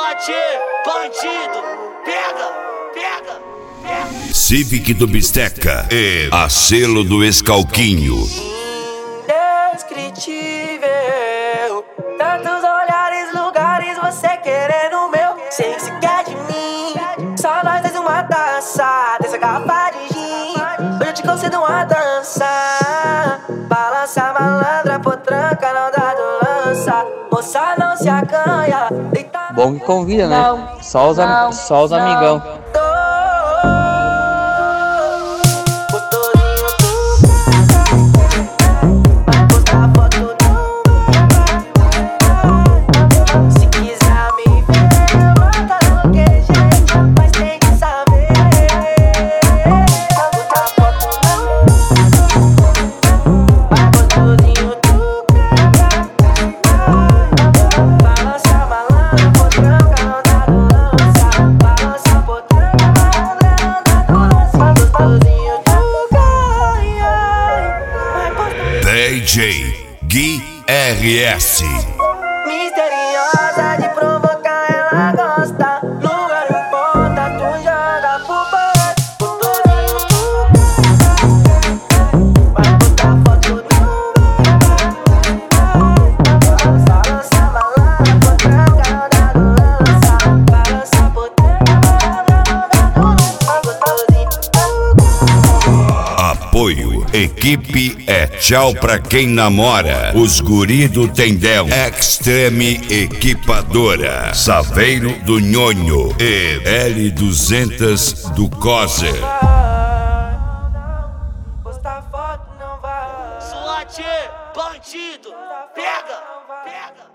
Sorte, bandido, pega, pega, pega. Civic do Bisteca e a selo do Escalquinho. Indescritível, tantos olhares, lugares, você querendo o meu. Sei se quer de mim, só nós dois uma taça dessa garrafa de gin. Hoje eu te concedo uma dança. Balança malandra, potranca, não dá do lança. Moça não se acanha. Bom que convida, né? Só os amigão. DJ Gui RS. Misteriosa de provocar, ela gosta. Lugar não importa, tu joga pro baixo. Gostosinho tu vai botar foto do balança malandra, potranca, não dá do lança. Balança potranca, gostosinho Apoio Equipe é tchau pra quem namora. Os guri do Tendel. Extreme Equipadora. Saveiro do Nhonho e L200 do Coser. postar foto não vai. Sorte, bandido, pega, pega.